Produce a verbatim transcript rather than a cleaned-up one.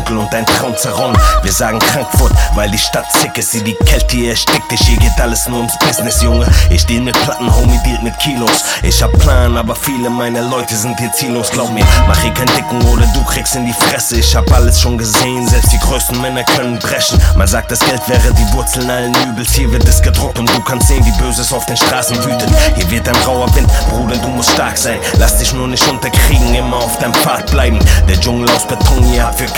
dunkel und dein Traum zerronnen. Wir sagen Frankfurt, weil die Stadt sick ist. Sie die Kälte hier erstickt dich, hier geht alles nur ums Business, Junge. Ich deal mit Platten, Homie dealt mit Kilos. Ich hab Plan, aber viele meiner Leute sind hier ziellos. Glaub mir, mach hier keinen Dicken oder du kriegst in die Fresse. Ich hab alles schon gesehen, selbst die größten Männer können brechen. Man sagt, das Geld wäre die Wurzeln allen Übels. Hier wird es gedruckt und du kannst sehen, wie Böses auf den Straßen wütet. Hier wird ein rauer Wind, Bruder, du musst stark sein. Lass dich nur nicht unterkriegen, immer auf deinem Pfad bleiben. Der Dschungel aus Beton hier hat für